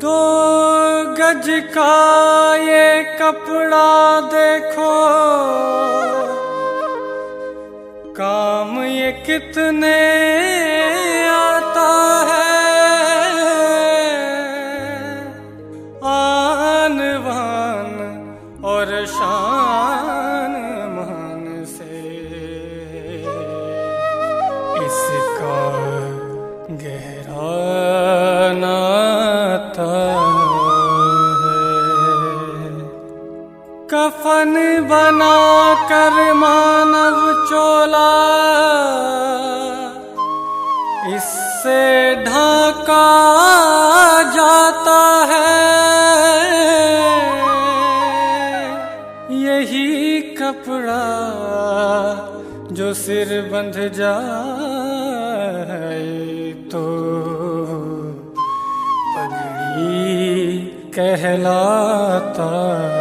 दो गज का ये कपड़ा देखो, काम ये कितने आता है। आन बान और शान मान से इसका गहरा नाता है। कफन बना कर मानव चोला इससे ढाका जाता है। यही कपड़ा जो सिर बंध जाए तो पगड़ी कहलाता है।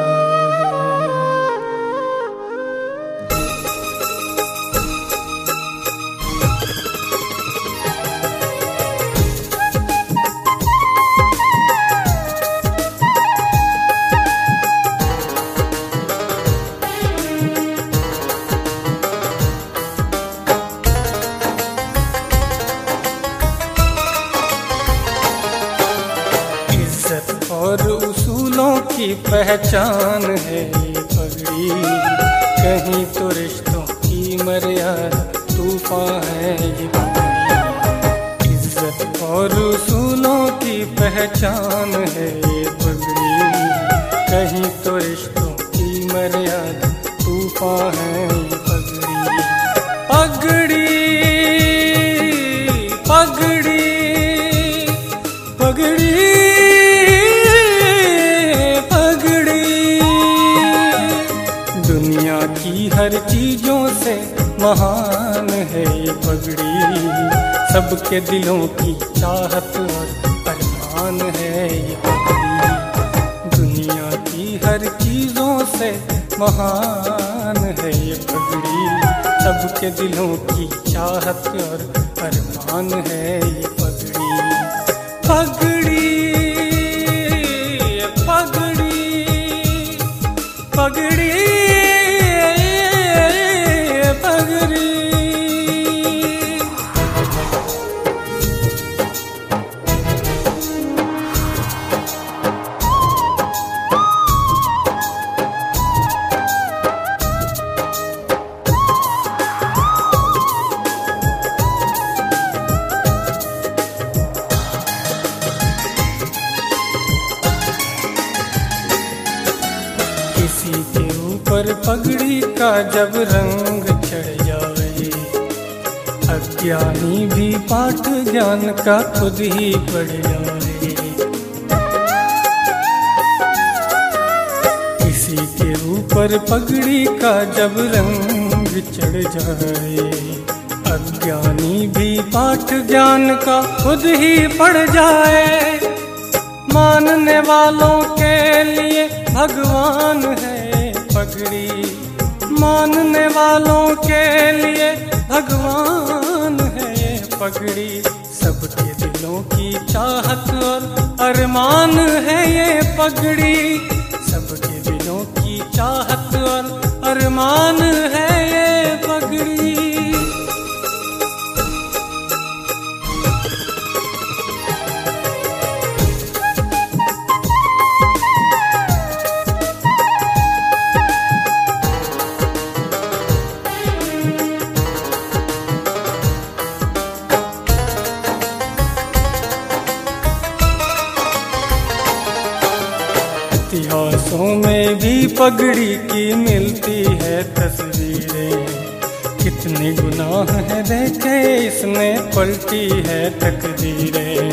और उसूलों की पहचान है ये पगड़ी, कहीं तो रिश्तों की मर्यादा तूफान है ये पगड़ी। इज्जत और उसूलों की पहचान है ये पगड़ी, कहीं तो रिश्तों की मर्यादा तूफान है ये पगड़ी। पगड़ी पगड़ी पगड़ी दुनिया की हर चीजों से महान है ये पगड़ी, सबके दिलों की चाहत और अरमान है ये पगड़ी। दुनिया की हर चीजों से महान है ये पगड़ी, सबके दिलों की चाहत और अरमान है ये पगड़ी। पगड़ी पगड़ी पगड़ी किसी के ऊपर पगड़ी का जब रंग चढ़ जाए, अज्ञानी भी पाठ ज्ञान का खुद ही पढ़ जाए। किसी के ऊपर पगड़ी का जब रंग चढ़ जाए, अज्ञानी भी पाठ ज्ञान का खुद ही पढ़ जाए। मानने वालों के लिए भगवान है पगड़ी, मानने वालों के लिए भगवान है ये पगड़ी। सबके दिलों की चाहत और अरमान है ये पगड़ी, सबके दिलों की चाहत और अरमान है ये पगड़ी। इतिहासों में भी पगड़ी की मिलती है तस्वीरें, कितने गुनाह हैं देखे इसने पलटी है तकदीरें।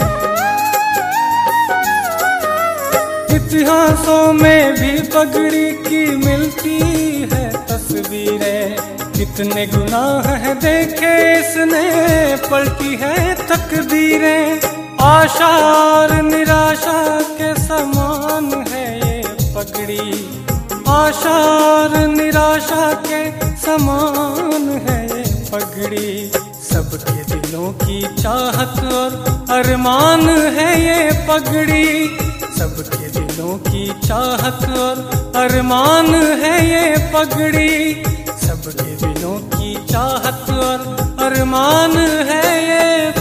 इतिहासों में भी पगड़ी की मिलती है तस्वीरें, कितने गुनाह हैं देखे इसने पलटी है तकदीरें। आशा और निराशा के समान है ये पगड़ी, आशा और निराशा के समान है ये पगड़ी। सबके दिलों की चाहत और अरमान है ये पगड़ी, सबके दिलों की चाहत और अरमान है ये पगड़ी। सबके दिलों की चाहत और अरमान है ये